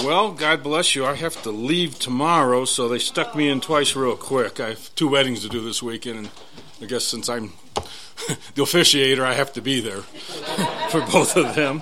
Well, God bless you. I have to leave tomorrow, so they stuck me in twice real quick. I have 2 weddings to do this weekend, and I guess since I'm the officiator, I have to be there for both of them.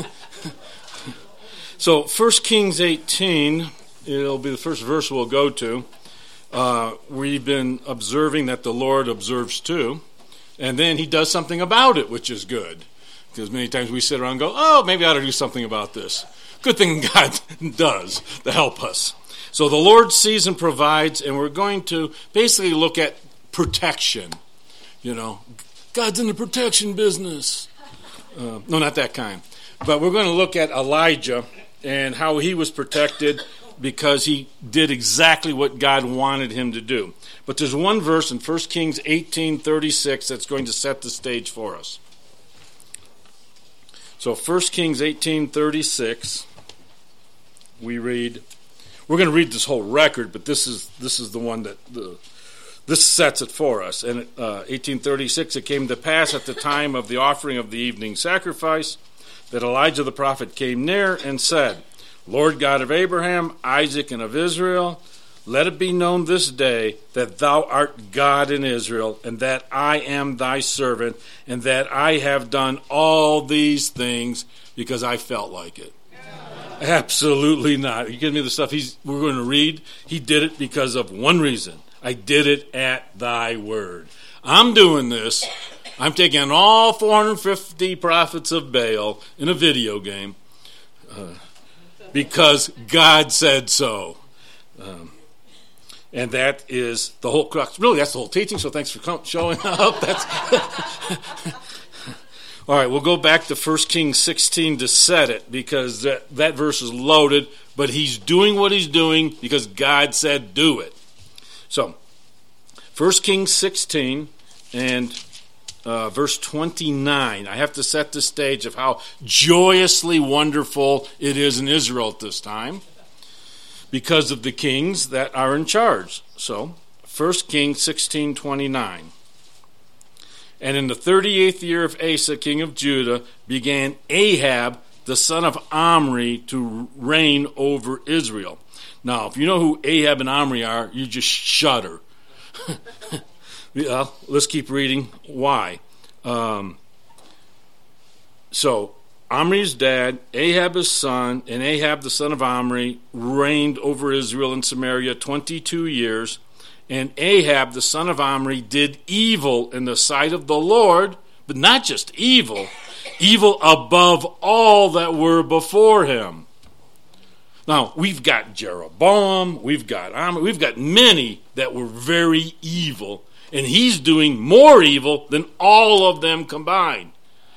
So 1 Kings 18, it'll be the first verse we'll go to. We've been observing that the Lord observes too, and then he does something about it, which is good. Because many times we sit around and go, oh, maybe I ought to do something about this. Good thing God does to help us. So the Lord sees and provides, and we're going to basically look at protection. You know, God's in the protection business. No, not that kind. But we're going to look at Elijah and how he was protected because he did exactly what God wanted him to do. But there's one verse in 1 Kings 18:36 that's going to set the stage for us. So 1 Kings 18:36, we read. We're going to read this whole record, but this is the one that this sets it for us. And 18:36, it came to pass at the time of the offering of the evening sacrifice that Elijah the prophet came near and said, Lord God of Abraham, Isaac, and of Israel, let it be known this day that thou art God in Israel, and that I am thy servant, and that I have done all these things because I felt like it. Absolutely not. Are you kidding me? The stuff we're going to read, he did it because of one reason. I did it at thy word. I'm doing this. I'm taking all 450 prophets of Baal in a video game because God said so. And that is the whole crux. Really, that's the whole teaching, so thanks for showing up. All right, we'll go back to 1 Kings 16 to set it, because that verse is loaded, but he's doing what he's doing because God said do it. So, 1 Kings 16 and verse 29. I have to set the stage of how joyously wonderful it is in Israel at this time, because of the kings that are in charge. So, 1 Kings 16:29. And in the 38th year of Asa, king of Judah, began Ahab, the son of Omri, to reign over Israel. Now, if you know who Ahab and Omri are, you just shudder. Let's keep reading. Why? So, Omri's dad, Ahab his son, and Ahab the son of Omri reigned over Israel and Samaria 22 years. And Ahab the son of Omri did evil in the sight of the Lord, but not just evil, evil above all that were before him. Now, we've got Jeroboam, we've got Omri, we've got many that were very evil, and he's doing more evil than all of them combined.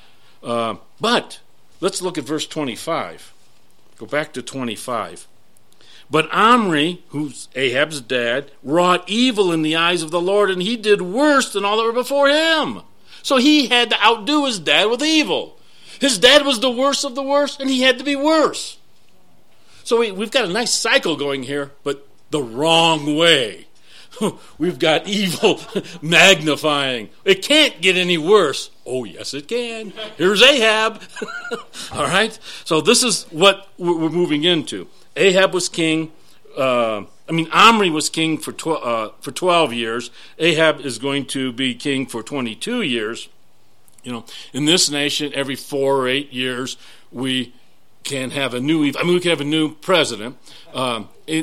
But let's look at verse 25. Go back to 25. But Omri, who's Ahab's dad, wrought evil in the eyes of the Lord, and he did worse than all that were before him. So he had to outdo his dad with evil. His dad was the worst of the worst, and he had to be worse. So we've got a nice cycle going here, but the wrong way. We've got evil magnifying. It can't get any worse. Oh, yes, it can. Here's Ahab. All right? So this is what we're moving into. Ahab was king. Omri was king for 12 years. Ahab is going to be king for 22 years. You know, in this nation, every 4 or 8 years, we can have a new. we can have a new president. But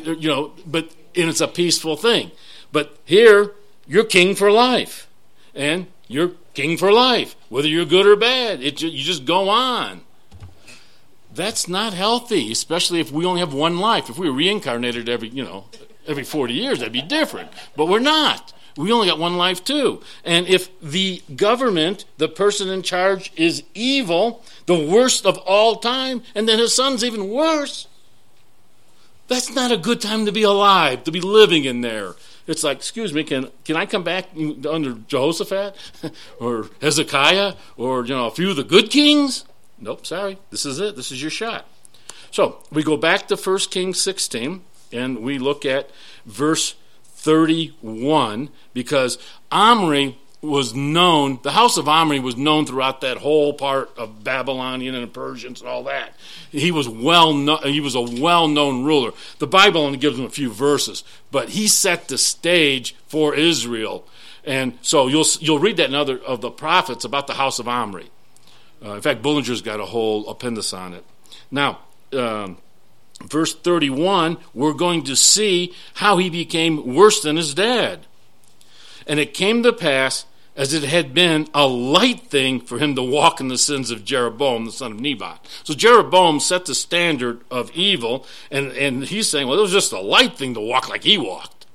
it's a peaceful thing. But here, you're king for life, and you're king for life, whether you're good or bad. You just go on. That's not healthy, especially if we only have one life. If we were reincarnated every 40 years, that'd be different. But we're not. We only got one life too. And if the government, the person in charge, is evil, the worst of all time, and then his son's even worse, that's not a good time to be alive, to be living in there. It's like, excuse me, can I come back under Jehoshaphat or Hezekiah or a few of the good kings? Nope, sorry. This is it. This is your shot. So we go back to 1 Kings 16 and we look at verse 31, because Omri was known, the house of Omri was known throughout that whole part of Babylonian and Persians and all that. He was a well-known ruler. The Bible only gives him a few verses, but he set the stage for Israel. And so you'll read that in other of the prophets about the house of Omri. In fact, Bullinger's got a whole appendix on it. Now, verse 31, we're going to see how he became worse than his dad. And it came to pass, as it had been a light thing for him to walk in the sins of Jeroboam, the son of Nebat. So Jeroboam set the standard of evil, and he's saying, well, it was just a light thing to walk like he walked.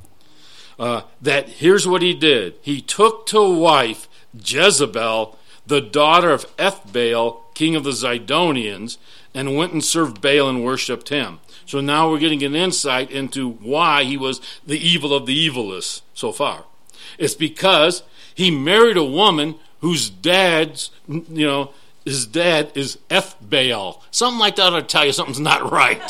That here's what he did. He took to wife Jezebel, the daughter of Ethbaal, king of the Zidonians, and went and served Baal and worshipped him. So now we're getting an insight into why he was the evil of the evilest so far. It's because he married a woman whose his dad is Ethbaal. Something like that ought to tell you something's not right.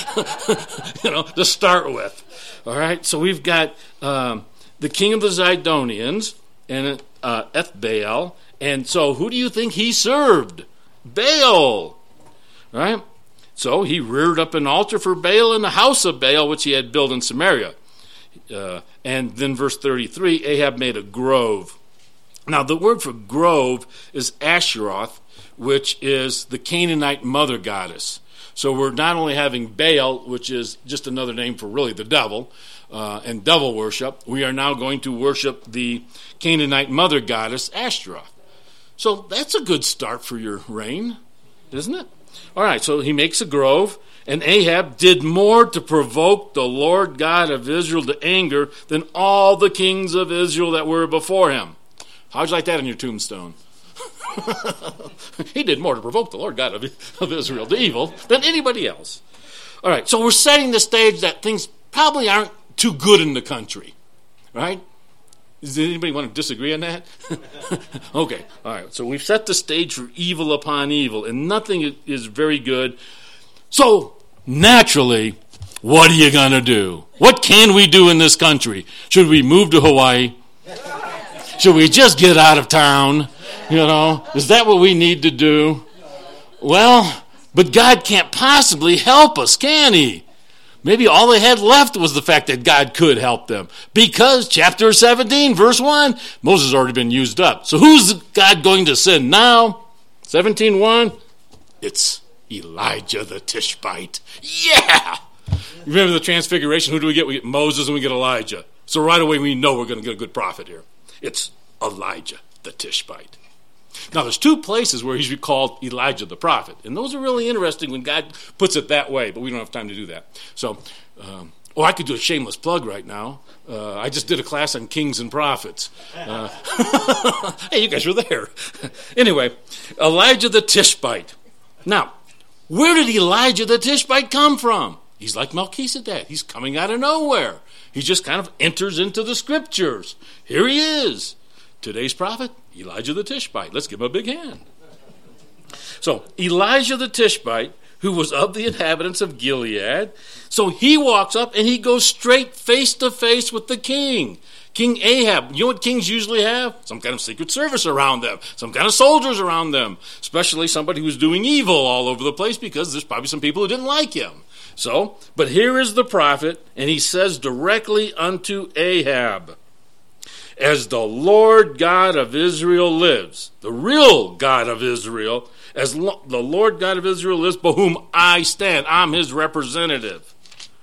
To start with. All right, so we've got the king of the Zidonians and Ethbaal. And so who do you think he served? Baal. Right? So he reared up an altar for Baal in the house of Baal, which he had built in Samaria. And then verse 33, Ahab made a grove. Now the word for grove is Asheroth, which is the Canaanite mother goddess. So we're not only having Baal, which is just another name for really the devil, and devil worship, we are now going to worship the Canaanite mother goddess, Ashtaroth. So that's a good start for your reign, isn't it? All right, so he makes a grove, and Ahab did more to provoke the Lord God of Israel to anger than all the kings of Israel that were before him. How'd you like that on your tombstone? He did more to provoke the Lord God of Israel to evil than anybody else. All right, so we're setting the stage that things probably aren't too good in the country, right? Does anybody want to disagree on that? Okay, all right. So we've set the stage for evil upon evil, and nothing is very good. So, naturally, what are you going to do? What can we do in this country? Should we move to Hawaii? Should we just get out of town? Is that what we need to do? Well, but God can't possibly help us, can he? Maybe all they had left was the fact that God could help them. Because chapter 17, verse 1, Moses has already been used up. So who's God going to send now? 17:1, it's Elijah the Tishbite. Yeah! Remember the transfiguration? Who do we get? We get Moses and we get Elijah. So right away we know we're going to get a good prophet here. It's Elijah the Tishbite. Now, there's two places where he's called Elijah the prophet, and those are really interesting when God puts it that way, but we don't have time to do that. So, I could do a shameless plug right now. I just did a class on kings and prophets. Hey, you guys were there. Anyway, Elijah the Tishbite. Now, where did Elijah the Tishbite come from? He's like Melchizedek. He's coming out of nowhere. He just kind of enters into the scriptures. Here he is. Today's prophet, Elijah the Tishbite. Let's give him a big hand. So, Elijah the Tishbite, who was of the inhabitants of Gilead, so he walks up and he goes straight face to face with the king. King Ahab. You know what kings usually have? Some kind of secret service around them. Some kind of soldiers around them. Especially somebody who's doing evil all over the place because there's probably some people who didn't like him. So, but here is the prophet, and he says directly unto Ahab, as the Lord God of Israel lives, the real God of Israel, as the Lord God of Israel lives, by whom I stand, I'm his representative.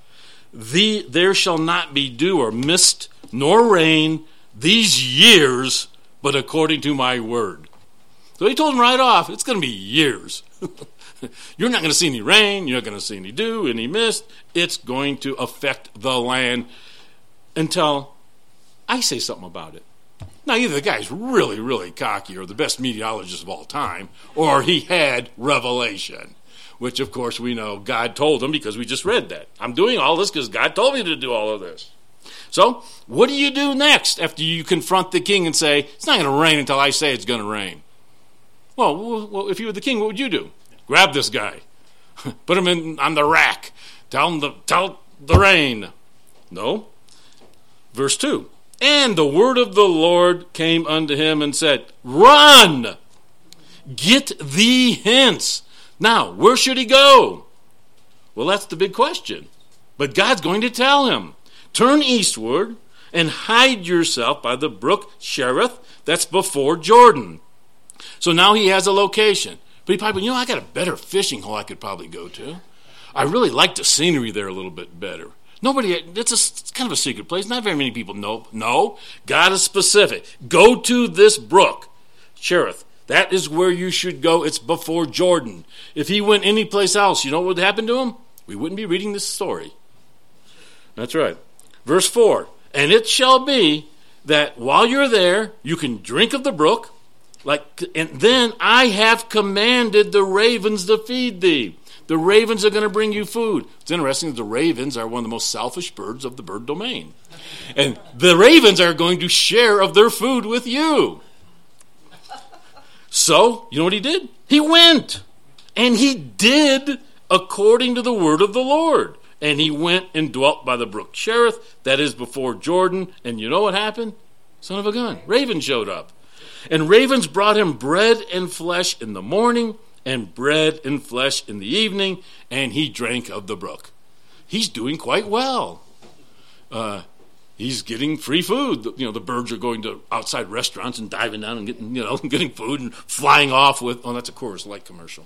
There shall not be dew or mist nor rain these years, but according to my word. So he told him right off, it's going to be years. You're not going to see any rain, you're not going to see any dew, any mist. It's going to affect the land until I say something about it. Now, either the guy's really, really cocky or the best meteorologist of all time, or he had revelation, which, of course, we know God told him because we just read that. I'm doing all this because God told me to do all of this. So, what do you do next after you confront the king and say, it's not going to rain until I say it's going to rain? Well, if you were the king, what would you do? Grab this guy. Put him on the rack. Tell the rain. No. Verse 2. And the word of the Lord came unto him and said, Run! Get thee hence. Now, where should he go? Well, that's the big question. But God's going to tell him, turn eastward and hide yourself by the brook Cherith that's before Jordan. So now he has a location. But he probably, I got a better fishing hole I could probably go to. I really like the scenery there a little bit better. It's kind of a secret place. Not very many people know. No, God is specific. Go to this brook, Cherith. That is where you should go. It's before Jordan. If he went anyplace else, you know what would happen to him? We wouldn't be reading this story. That's right. Verse 4, and it shall be that while you're there, you can drink of the brook, and then I have commanded the ravens to feed thee. The ravens are going to bring you food. It's interesting that the ravens are one of the most selfish birds of the bird domain. And the ravens are going to share of their food with you. So, you know what he did? He went. And he did according to the word of the Lord. And he went and dwelt by the brook Cherith, that is before Jordan. And you know what happened? Son of a gun. Ravens showed up. And ravens brought him bread and flesh in the morning, and bread and flesh in the evening, and he drank of the brook. He's doing quite well. He's getting free food. The birds are going to outside restaurants and diving down and getting food and flying off with. Oh, that's a Coors Light commercial.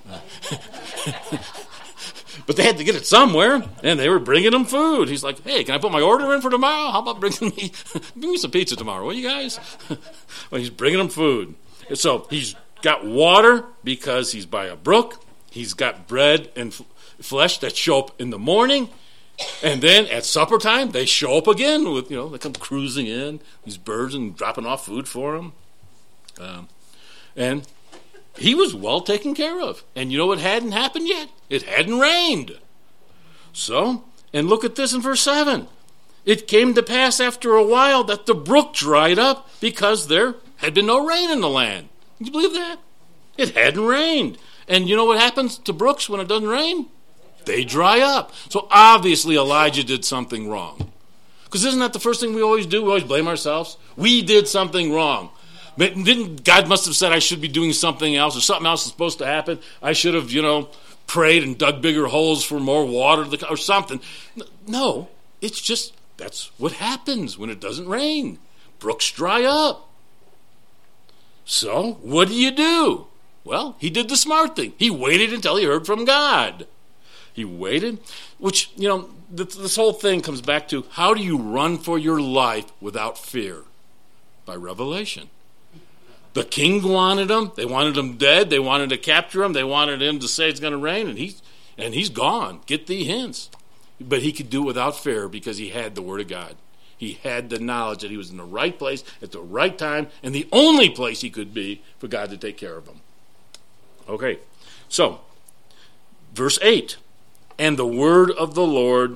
But they had to get it somewhere, and they were bringing him food. He's like, "Hey, can I put my order in for tomorrow? How about bring me some pizza tomorrow, will you guys?" Well, he's bringing them food. And so he's got water because he's by a brook. He's got bread and flesh that show up in the morning. And then at supper time, they show up again with, they come cruising in, these birds, and dropping off food for him. And he was well taken care of. And you know what hadn't happened yet? It hadn't rained. So, and look at this in verse 7. It came to pass after a while that the brook dried up because there had been no rain in the land. Can you believe that? It hadn't rained. And you know what happens to brooks when it doesn't rain? They dry up. So obviously Elijah did something wrong. Because isn't that the first thing we always do? We always blame ourselves. We did something wrong. God must have said I should be doing something else, or something else is supposed to happen. I should have, prayed and dug bigger holes for more water or something. No, it's just that's what happens when it doesn't rain. Brooks dry up. So what do? Well, he did the smart thing. He waited until he heard from God. He waited, which, this whole thing comes back to, how do you run for your life without fear? By revelation. The king wanted him. They wanted him dead. They wanted to capture him. They wanted him to say it's going to rain, and he's gone. Get thee hence. But he could do it without fear because he had the word of God. He had the knowledge that he was in the right place at the right time, and the only place he could be for God to take care of him. Okay, so, verse 8. And the word of the Lord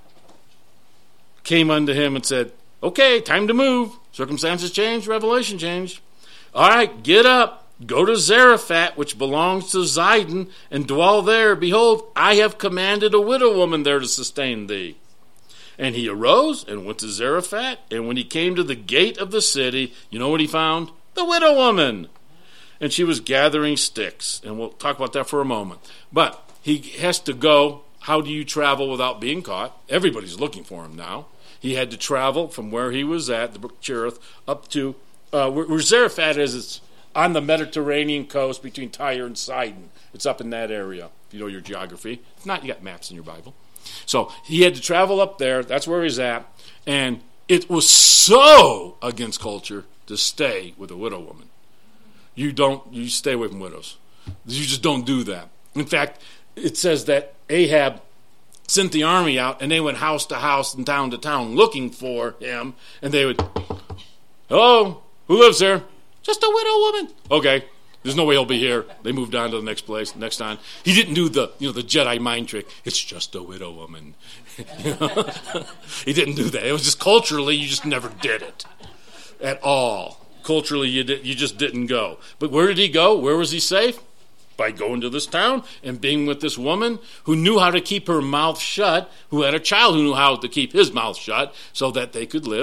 came unto him and said, okay, time to move. Circumstances changed, revelation changed. All right, get up, go to Zarephath, which belongs to Zidon, and dwell there. Behold, I have commanded a widow woman there to sustain thee. And he arose and went to Zarephath, and when he came to the gate of the city, you know what he found? The widow woman. And she was gathering sticks, and we'll talk about that for a moment. But he has to go. How do you travel without being caught? Everybody's looking for him now. He had to travel from where he was at, the brook Cherith, up to where Zarephath is. It's on the Mediterranean coast between Tyre and Sidon. It's up in that area, if you know your geography. If not, you got maps in your Bible. So he had to travel up there. That's where he's at. And it was so against culture to stay with a widow woman. You stay away from widows. You just don't do that. In fact, it says that Ahab sent the army out, and they went house to house and town to town looking for him, and they would, hello, who lives here? Just a widow woman. Okay, there's no way he'll be here. They moved on to the next place, next time. He didn't do the Jedi mind trick. It's just a widow woman. He didn't do that. It was just culturally, you just never did it at all. Culturally, you just didn't go. But where did he go? Where was he safe? By going to this town and being with this woman who knew how to keep her mouth shut, who had a child who knew how to keep his mouth shut so that they could live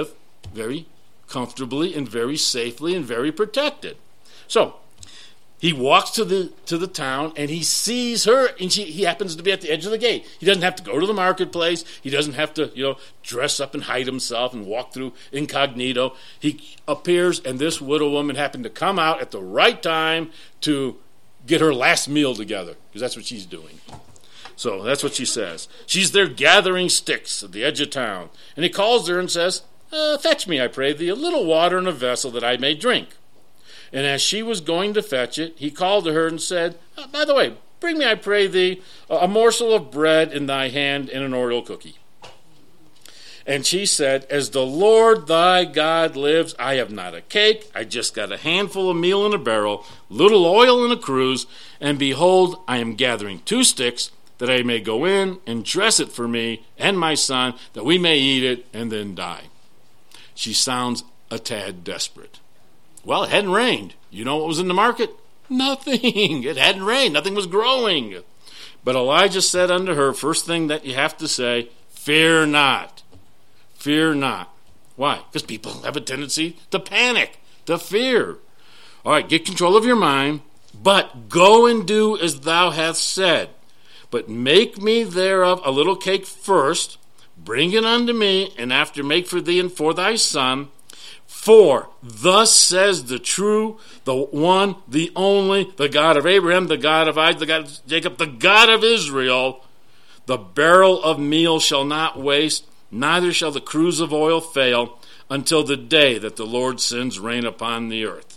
very comfortably and very safely and very protected. So he walks to the town, and he sees her, and he happens to be at the edge of the gate. He doesn't have to go to the marketplace. He doesn't have to, dress up and hide himself and walk through incognito. He appears, and this widow woman happened to come out at the right time to get her last meal together, because that's what she's doing. So that's what she says. She's there gathering sticks at the edge of town, and he calls her and says, "Fetch me, I pray thee, a little water in a vessel that I may drink." And as she was going to fetch it, he called to her and said, "By the way, bring me, I pray thee, a morsel of bread in thy hand and an Oreo cookie." And she said, "As the Lord thy God lives, I have not a cake. I just got a handful of meal in a barrel, little oil in a cruse, and behold, I am gathering 2 sticks, that I may go in and dress it for me and my son, that we may eat it and then die." She sounds a tad desperate. Well, it hadn't rained. You know what was in the market? Nothing. It hadn't rained. Nothing was growing. But Elijah said unto her, first thing that you have to say, "Fear not." Fear not. Why? Because people have a tendency to panic, to fear. All right, get control of your mind, but go and do as thou hast said. But make me thereof a little cake first, bring it unto me, and after make for thee and for thy son. For thus says the true, the one, the only, the God of Abraham, the God of Isaac, the God of Jacob, the God of Israel, the barrel of meal shall not waste, neither shall the cruse of oil fail, until the day that the Lord sends rain upon the earth.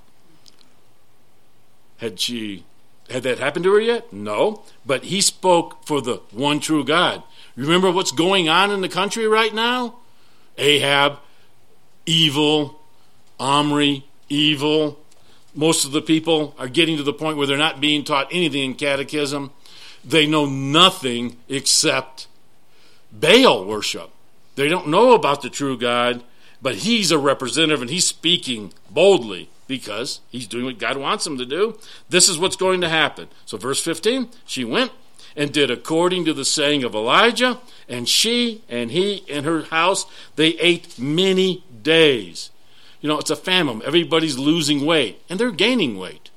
Had that happened to her yet? No. But he spoke for the one true God. Remember what's going on in the country right now? Ahab, evil. Omri, evil. Most of the people are getting to the point where they're not being taught anything in catechism. They know nothing except Baal worship. They don't know about the true God, but he's a representative and he's speaking boldly because he's doing what God wants him to do. This is what's going to happen. So verse 15, she went and did according to the saying of Elijah, and she and he and her house, they ate many days. It's a famine. Everybody's losing weight, and they're gaining weight.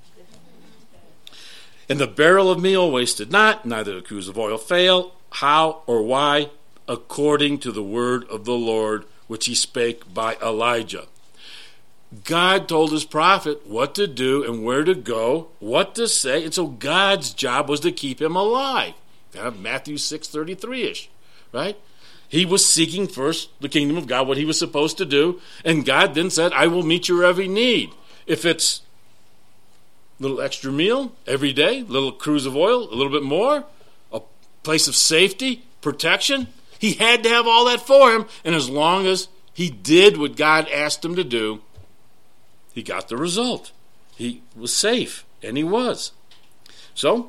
And the barrel of meal wasted not, neither the cruse of oil failed. How or why? According to the word of the Lord, which he spake by Elijah. God told his prophet what to do and where to go, what to say, and so God's job was to keep him alive. Kind of Matthew 6:33-ish, right? He was seeking first the kingdom of God, what he was supposed to do, and God then said, "I will meet your every need." If it's a little extra meal every day, a little cruse of oil, a little bit more, a place of safety, protection, he had to have all that for him, and as long as he did what God asked him to do, he got the result. He was safe, and he was. So,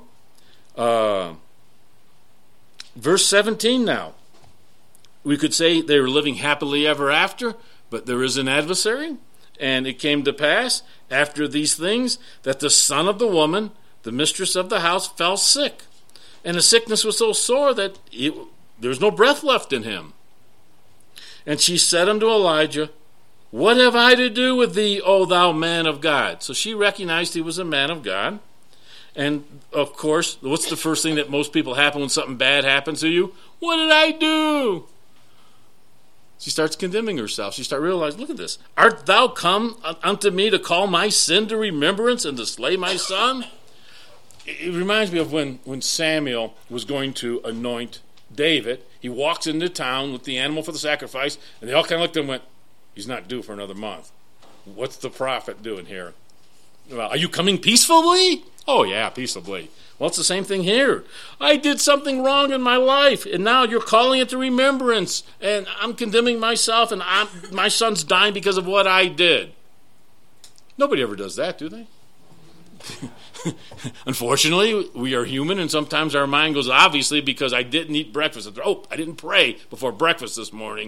verse 17 now. We could say they were living happily ever after, but there is an adversary. And it came to pass, after these things, that the son of the woman, the mistress of the house, fell sick. And the sickness was so sore that there was no breath left in him. And she said unto Elijah, "What have I to do with thee, O thou man of God?" So she recognized he was a man of God. And, of course, what's the first thing that most people happen when something bad happens to you? What did I do? She starts condemning herself. She starts realizing, look at this. Art thou come unto me to call my sin to remembrance and to slay my son? It reminds me of when Samuel was going to anoint David. He walks into town with the animal for the sacrifice, and they all kind of looked at him and went, "He's not due for another month. What's the prophet doing here? Well, are you coming peacefully?" "Oh, yeah, peaceably." Well, it's the same thing here. I did something wrong in my life, and now you're calling it to remembrance, and I'm condemning myself, and my son's dying because of what I did. Nobody ever does that, do they? Unfortunately, we are human, and sometimes our mind goes, obviously, because I didn't eat breakfast. I didn't pray before breakfast this morning.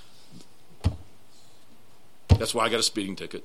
That's why I got a speeding ticket.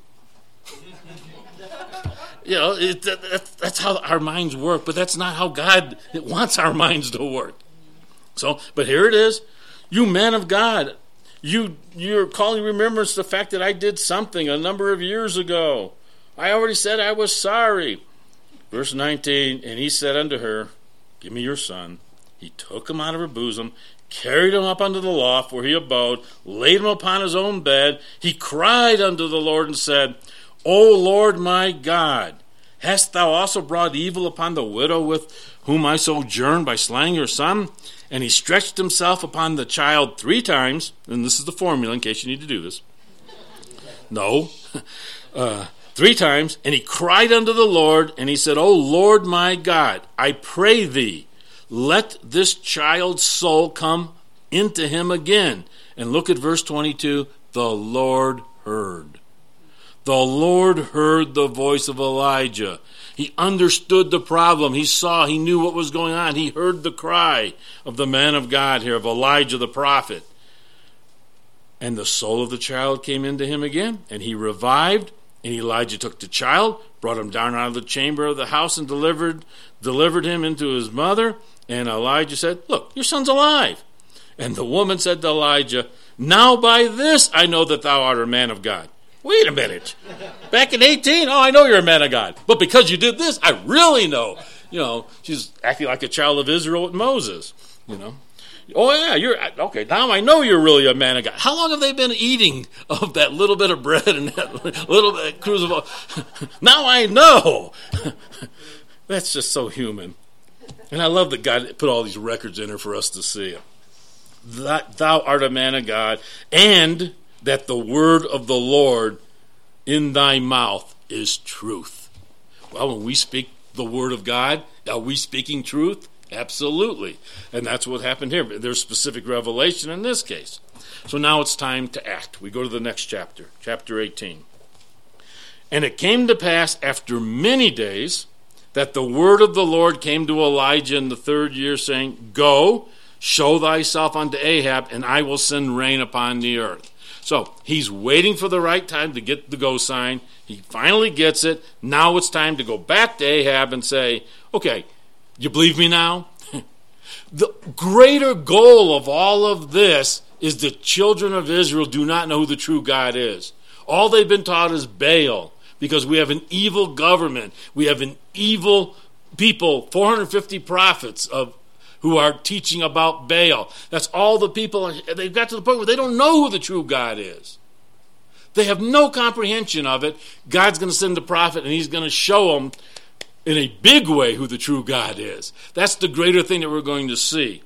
That's how our minds work, but that's not how God wants our minds to work. So, but here it is. You man of God, You're calling remembrance the fact that I did something a number of years ago. I already said I was sorry. Verse 19, and he said unto her, give me your son. He took him out of her bosom, carried him up unto the loft where he abode, laid him upon his own bed. He cried unto the Lord and said, O Lord my God, hast thou also brought evil upon the widow with whom I sojourned by slaying her son? And he stretched himself upon the child 3 times, and this is the formula in case you need to do this. No. 3 times, and he cried unto the Lord, and he said, O Lord my God, I pray thee, let this child's soul come into him again. And look at verse 22, the Lord heard. The Lord heard the voice of Elijah. He understood the problem. He saw, he knew what was going on. He heard the cry of the man of God here, of Elijah the prophet. And the soul of the child came into him again, and he revived. And Elijah took the child, brought him down out of the chamber of the house, and delivered him into his mother. And Elijah said, look, your son's alive. And the woman said to Elijah, now by this I know that thou art a man of God. Wait a minute. Back in 18, I know you're a man of God. But because you did this, I really know. She's acting like a child of Israel with Moses, Oh, yeah, you're okay. Now I know you're really a man of God. How long have they been eating of that little bit of bread and that little bit of cruise of oil? Now I know. That's just so human. And I love that God put all these records in her for us to see. That thou art a man of God, and that the word of the Lord in thy mouth is truth. Well, when we speak the word of God, are we speaking truth? Absolutely. And that's what happened here. There's specific revelation in this case. So now it's time to act. We go to the next chapter, chapter 18. And it came to pass after many days that the word of the Lord came to Elijah in the 3rd year, saying, go, show thyself unto Ahab, and I will send rain upon the earth. So he's waiting for the right time to get the go sign. He finally gets it. Now it's time to go back to Ahab and say, okay, you believe me now? The greater goal of all of this is the children of Israel do not know who the true God is. All they've been taught is Baal, because we have an evil government. We have an evil people, 450 prophets who are teaching about Baal. That's all the people. They've got to the point where they don't know who the true God is. They have no comprehension of it. God's going to send a prophet, and he's going to show them in a big way who the true God is. That's the greater thing that we're going to see.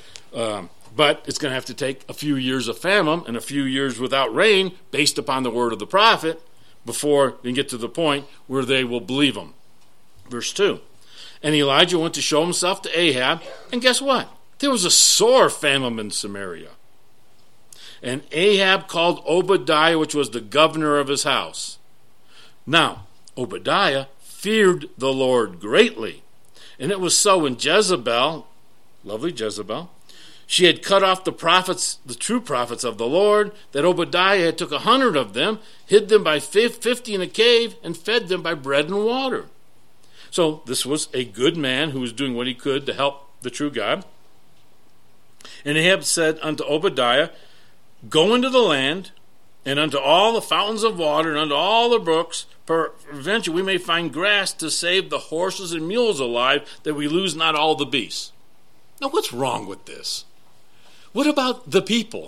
But it's going to have to take a few years of famine and a few years without rain based upon the word of the prophet before they get to the point where they will believe him. Verse 2. And Elijah went to show himself to Ahab, and guess what? There was a sore famine in Samaria. And Ahab called Obadiah, which was the governor of his house. Now, Obadiah feared the Lord greatly. And it was so when Jezebel, lovely Jezebel, she had cut off the prophets, the true prophets of the Lord, that Obadiah had took 100 of them, hid them by 50 in a cave, and fed them by bread and water. So this was a good man who was doing what he could to help the true God. And Ahab said unto Obadiah, go into the land, and unto all the fountains of water, and unto all the brooks, peradventure we may find grass to save the horses and mules alive, that we lose not all the beasts. Now what's wrong with this? What about the people?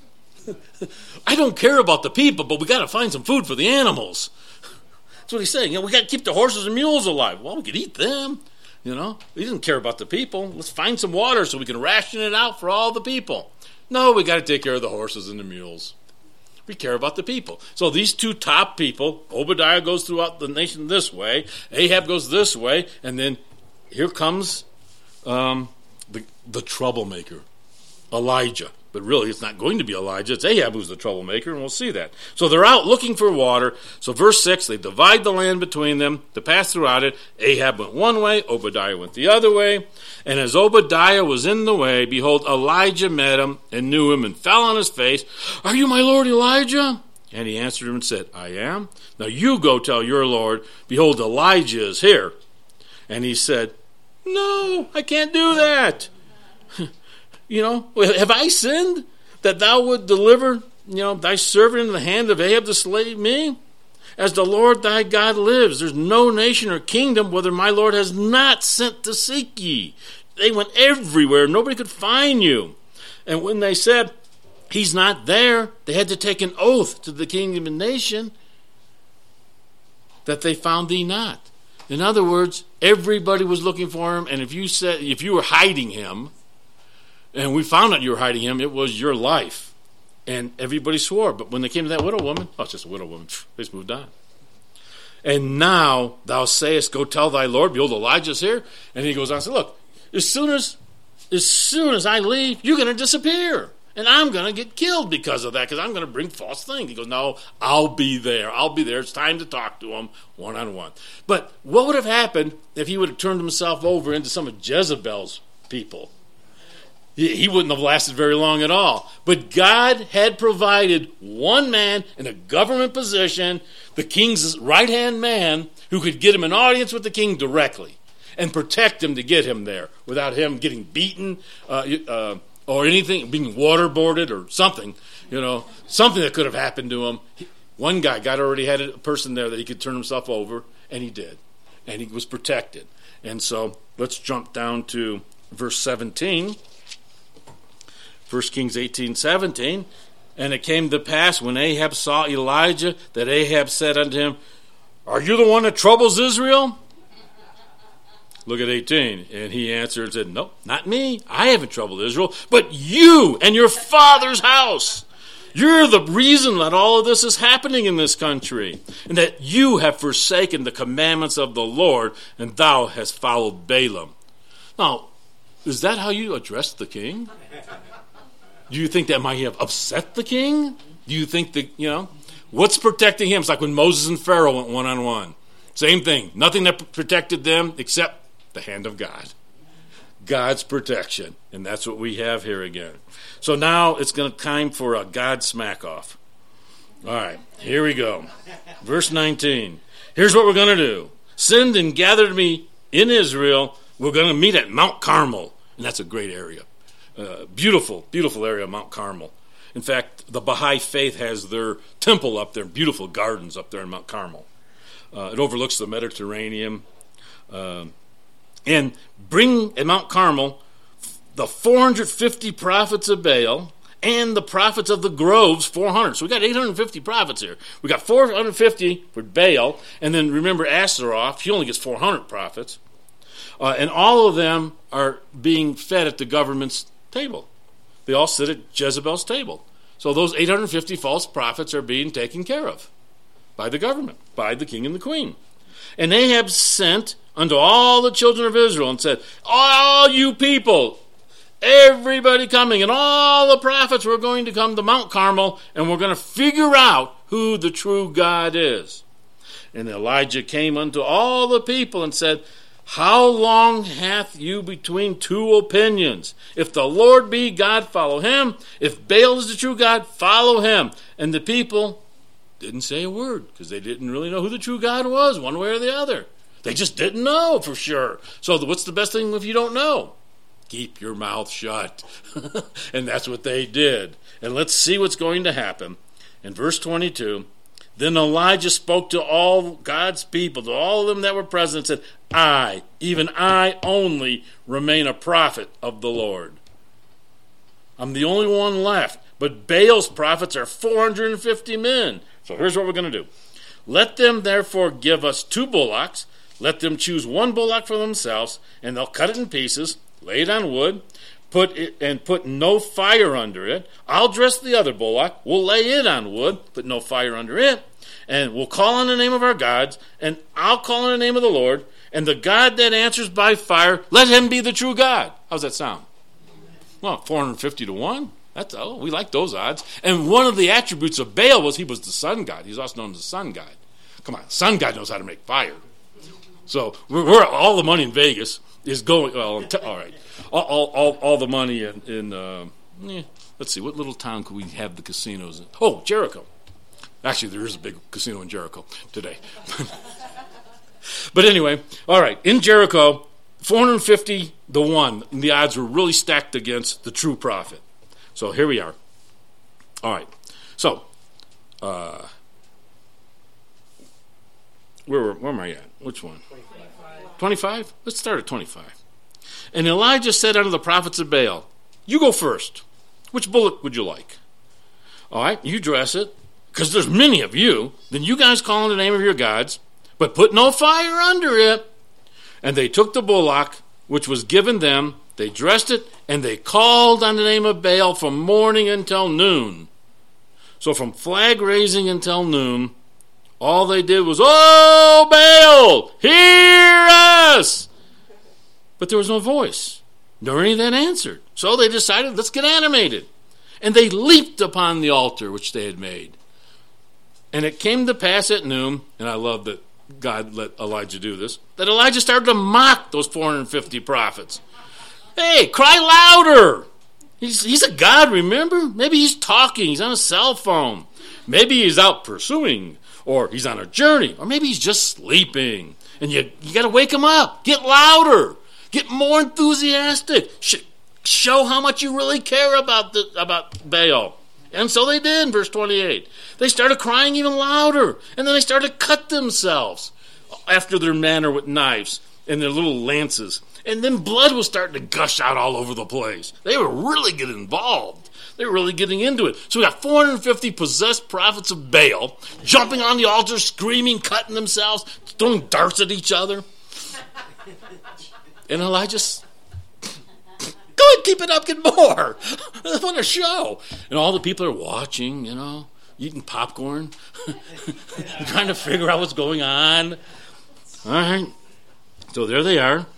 I don't care about the people, but we got to find some food for the animals. That's what he's saying. We got to keep the horses and mules alive. Well, we could eat them. He doesn't care about the people. Let's find some water so we can ration it out for all the people. No, we got to take care of the horses and the mules. We care about the people. So these two top people, Obadiah goes throughout the nation this way, Ahab goes this way, and then here comes the troublemaker, Elijah. But really, it's not going to be Elijah. It's Ahab who's the troublemaker, and we'll see that. So they're out looking for water. So verse 6, they divide the land between them to pass throughout it. Ahab went one way, Obadiah went the other way. And as Obadiah was in the way, behold, Elijah met him and knew him and fell on his face. Are you my lord Elijah? And he answered him and said, I am. Now you go tell your lord, behold, Elijah is here. And he said, no, I can't do that. Have I sinned? that thou would deliver, thy servant into the hand of Ahab to slay me? As the Lord thy God lives, there's no nation or kingdom whether my Lord has not sent to seek ye. They went everywhere. Nobody could find you. And when they said, he's not there, they had to take an oath to the kingdom and nation that they found thee not. In other words, everybody was looking for him, and if you were hiding him, and we found out you were hiding him, it was your life. And everybody swore. But when they came to that widow woman, it's just a widow woman. They just moved on. And now thou sayest, go tell thy Lord, behold, Elijah's here. And he goes on and says, look, as soon as I leave, you're going to disappear. And I'm going to get killed because of that, because I'm going to bring false things. He goes, no, I'll be there. It's time to talk to him one-on-one. But what would have happened if he would have turned himself over into some of Jezebel's people? He wouldn't have lasted very long at all. But God had provided one man in a government position, the king's right-hand man, who could get him an audience with the king directly and protect him to get him there without him getting beaten or anything, being waterboarded or something, something that could have happened to him. One guy, God already had a person there that he could turn himself over, and he did. And he was protected. And so let's jump down to verse 17. 1 Kings 18:17, and it came to pass when Ahab saw Elijah that Ahab said unto him, are you the one that troubles Israel? Look at 18. And he answered and said, no, not me. I haven't troubled Israel, but you and your father's house. You're the reason that all of this is happening in this country, and that you have forsaken the commandments of the Lord, and thou hast followed Balaam. Now, is that how you address the king? Do you think that might have upset the king? Do you think that, what's protecting him? It's like when Moses and Pharaoh went one-on-one. Same thing. Nothing that protected them except the hand of God. God's protection. And that's what we have here again. So now it's going to time for a God smack-off. All right, here we go. Verse 19. Here's what we're going to do. Send and gather to me in Israel. We're going to meet at Mount Carmel. And that's a great area. Beautiful, beautiful area of Mount Carmel. In fact, the Baha'i faith has their temple up there, beautiful gardens up there in Mount Carmel. It overlooks the Mediterranean. And bring at Mount Carmel the 450 prophets of Baal and the prophets of the groves, 400. So we got 850 prophets here. We got 450 for Baal, and then remember Astaroth, he only gets 400 prophets. And all of them are being fed at the government's table. They all sit at Jezebel's table. So those 850 false prophets are being taken care of by the government, by the king and the queen. And Ahab sent unto all the children of Israel and said, all you people, everybody coming, and all the prophets were going to come to Mount Carmel, and we're going to figure out who the true God is. And Elijah came unto all the people and said, how long hath you between two opinions? If the Lord be God, follow him. If Baal is the true God, follow him. And the people didn't say a word because they didn't really know who the true God was, one way or the other. They just didn't know for sure. So what's the best thing if you don't know? Keep your mouth shut. And that's what they did. And let's see what's going to happen. In verse 22, then Elijah spoke to all God's people, to all of them that were present, and said, I, even I only, remain a prophet of the Lord. I'm the only one left. But Baal's prophets are 450 men. So here's what we're going to do. Let them therefore give us 2 bullocks. Let them choose 1 bullock for themselves, and they'll cut it in pieces, lay it on wood, put no fire under it. I'll dress the other bullock. We'll lay it on wood, put no fire under it. And we'll call on the name of our gods, and I'll call on the name of the Lord. And the God that answers by fire, let him be the true God. How's that sound? Well, 450 to 1. We like those odds. And one of the attributes of Baal was he was the sun god. He's also known as the sun god. Come on, sun god knows how to make fire. So we're all the money in Vegas is going. Well, all right, all the money in let's see, what little town could we have the casinos in? Oh, Jericho. Actually, there is a big casino in Jericho today. But anyway, all right, in Jericho, 450 to 1. The odds were really stacked against the true prophet. So here we are. All right. So, where am I at? Which one? 25? Let's start at 25. And Elijah said unto the prophets of Baal, you go first. Which bullock would you like? All right, you dress it, because there's many of you. Then you guys call on the name of your gods, but put no fire under it. And they took the bullock, which was given them, they dressed it, and they called on the name of Baal from morning until noon. So from flag raising until noon, all they did was, oh, Baal, hear us! But there was no voice, nor any that answered. So they decided, let's get animated. And they leaped upon the altar which they had made. And it came to pass at noon, and I love that God let Elijah do this, that Elijah started to mock those 450 prophets. Hey, cry louder! He's a god, remember? Maybe he's talking, he's on a cell phone. Maybe he's out pursuing, or he's on a journey, or maybe he's just sleeping. And you got to wake him up. Get louder. Get more enthusiastic. Show how much you really care about Baal. And so they did in verse 28. They started crying even louder. And then they started to cut themselves after their manner with knives and their little lances. And then blood was starting to gush out all over the place. They were really getting involved. They were really getting into it. So we got 450 possessed prophets of Baal jumping on the altar, screaming, cutting themselves, throwing darts at each other. And Elijah, go ahead, keep it up, get more. What a show. And all the people are watching, eating popcorn, trying to figure out what's going on. All right. So there they are.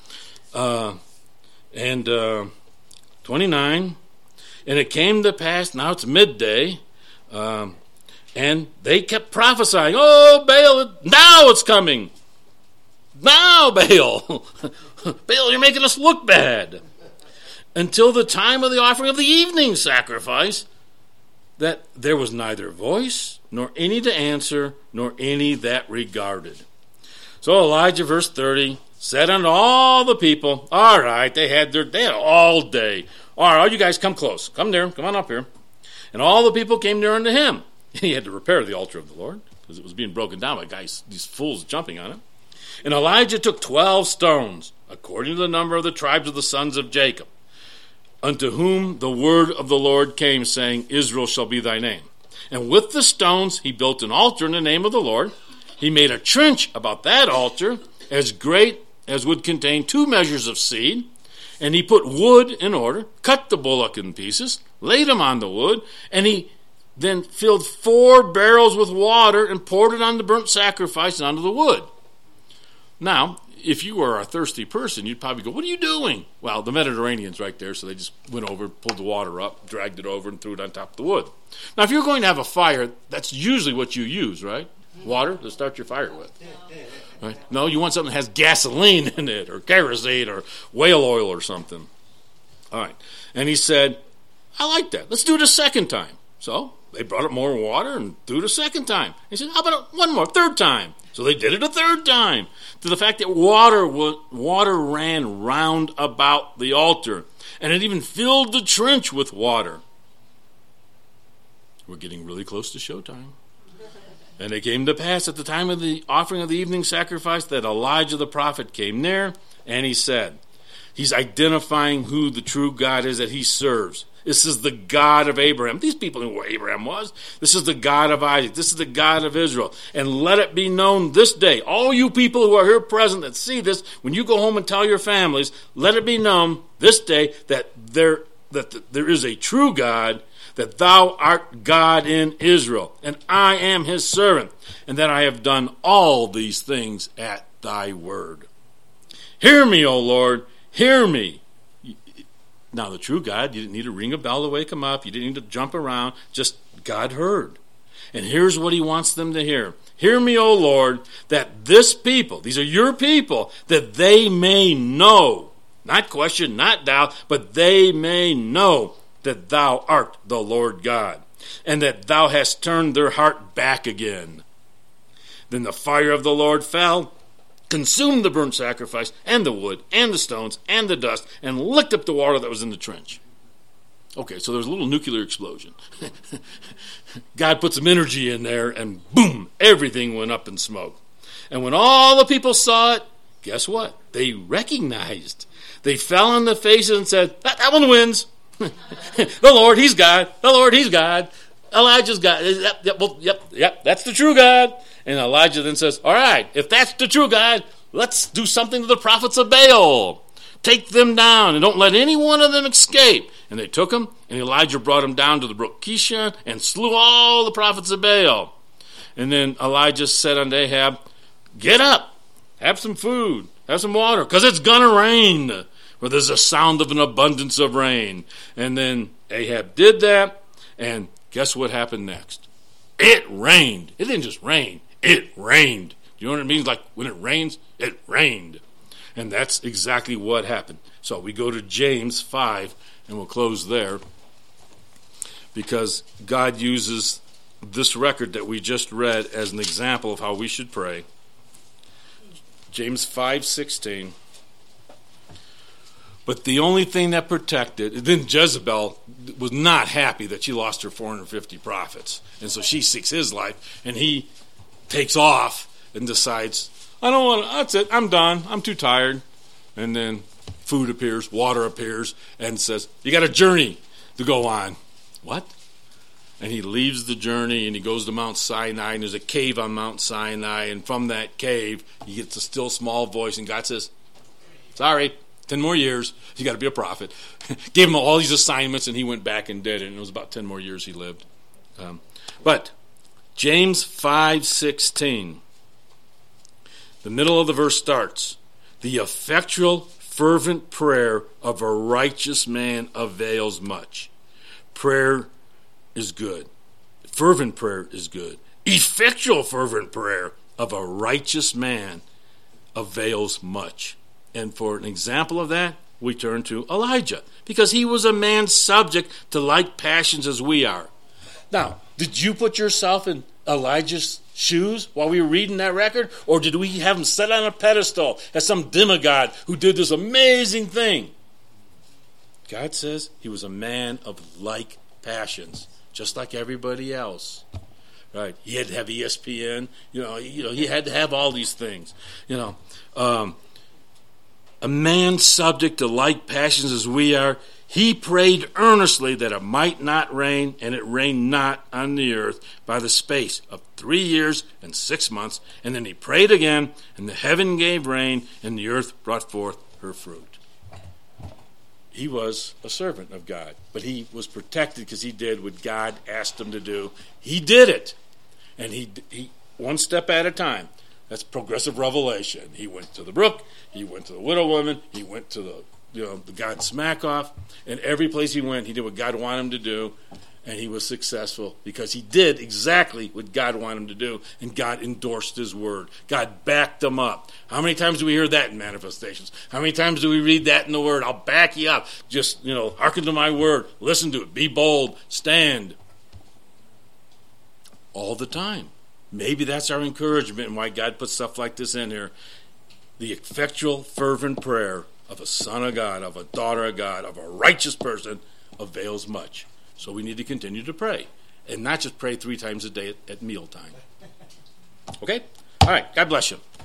29. And it came to pass, now it's midday, and they kept prophesying, oh, Baal, now it's coming. Now, Baal. Baal, you're making us look bad. Until the time of the offering of the evening sacrifice, that there was neither voice, nor any to answer, nor any that regarded. So Elijah, verse 30, said unto all the people, all right, they had all day. All right, all you guys come close. Come there. Come on up here. And all the people came near unto him. And he had to repair the altar of the Lord because it was being broken down by these fools jumping on it. And Elijah took 12 stones, according to the number of the tribes of the sons of Jacob, unto whom the word of the Lord came, saying, Israel shall be thy name. And with the stones he built an altar in the name of the Lord. He made a trench about that altar, as great as would contain 2 measures of seed. And he put wood in order, cut the bullock in pieces, laid him on the wood, and he then filled 4 barrels with water and poured it on the burnt sacrifice and onto the wood. Now, if you were a thirsty person, you'd probably go, what are you doing? Well, the Mediterranean's right there, so they just went over, pulled the water up, dragged it over, and threw it on top of the wood. Now, if you're going to have a fire, that's usually what you use, right? Water to start your fire with. Right? No, you want something that has gasoline in it, or kerosene, or whale oil, or something. All right. And he said, I like that. Let's do it a second time. So they brought up more water and threw it a second time. He said, how about one more, third time? So they did it a third time. To the fact that water ran round about the altar, and it even filled the trench with water. We're getting really close to showtime. And it came to pass at the time of the offering of the evening sacrifice that Elijah the prophet came near, and he said, he's identifying who the true God is that he serves. This is the God of Abraham. These people knew who Abraham was. This is the God of Isaac. This is the God of Israel. And let it be known this day, all you people who are here present that see this, when you go home and tell your families, let it be known this day that there is a true God, that thou art God in Israel, and I am his servant, and that I have done all these things at thy word. Hear me, O Lord, hear me. Now, the true God, you didn't need to ring a bell to wake him up. You didn't need to jump around. Just God heard. And here's what he wants them to hear. Hear me, O Lord, that this people, these are your people, that they may know, not question, not doubt, but they may know that thou art the Lord God, and that thou hast turned their heart back again. Then the fire of the Lord fell, consumed the burnt sacrifice, and the wood, and the stones, and the dust, and licked up the water that was in the trench. Okay, so there's a little nuclear explosion. God put some energy in there, and boom, everything went up in smoke. And when all the people saw it, guess what? They recognized. They fell on their faces and said, that one wins. The Lord, he's God. The Lord, he's God. Elijah's God. Yep, that's the true God. And Elijah then says, all right, if that's the true God, let's do something to the prophets of Baal. Take them down and don't let any one of them escape. And they took them, and Elijah brought them down to the brook Kishon and slew all the prophets of Baal. And then Elijah said unto Ahab, get up, have some food, have some water, because it's going to rain. For there's a sound of an abundance of rain. And then Ahab did that, and guess what happened next? It rained. It didn't just rain. It rained. You know what it means? Like when it rains, it rained. And that's exactly what happened. So we go to James 5, and we'll close there, because God uses this record that we just read as an example of how we should pray. James 5:16. But the only thing that protected, then Jezebel was not happy that she lost her 450 prophets. And so she seeks his life, and he takes off and decides, I don't want to, that's it, I'm done, I'm too tired. And then food appears, water appears, and says, you got a journey to go on. What? And he leaves the journey, and he goes to Mount Sinai, and there's a cave on Mount Sinai, and from that cave, he gets a still small voice, and God says, sorry, 10 more years, you got to be a prophet. Gave him all these assignments, and he went back and did it, and it was about 10 more years he lived. But James 5:16, the middle of the verse starts, the effectual, fervent prayer of a righteous man avails much. Prayer is good. Fervent prayer is good. Effectual, fervent prayer of a righteous man avails much. And for an example of that, we turn to Elijah, because he was a man subject to like passions as we are. Now, did you put yourself in Elijah's shoes while we were reading that record? Or did we have him set on a pedestal as some demigod who did this amazing thing? God says he was a man of like passions, just like everybody else. Right? He had to have ESPN. He had to have all these things. A man subject to like passions as we are, he prayed earnestly that it might not rain, and it rained not on the earth by the space of 3 years and 6 months. And then he prayed again, and the heaven gave rain, and the earth brought forth her fruit. He was a servant of God, but he was protected because he did what God asked him to do. He did it, and he one step at a time. That's progressive revelation. He went to the brook. He went to the widow woman. He went to the God smack off. And every place he went, he did what God wanted him to do. And he was successful because he did exactly what God wanted him to do. And God endorsed his word. God backed him up. How many times do we hear that in manifestations? How many times do we read that in the word? I'll back you up. Just, hearken to my word. Listen to it. Be bold. Stand. All the time. Maybe that's our encouragement and why God put stuff like this in here. The effectual, fervent prayer of a son of God, of a daughter of God, of a righteous person avails much. So we need to continue to pray. And not just pray 3 times a day at mealtime. Okay? All right. God bless you.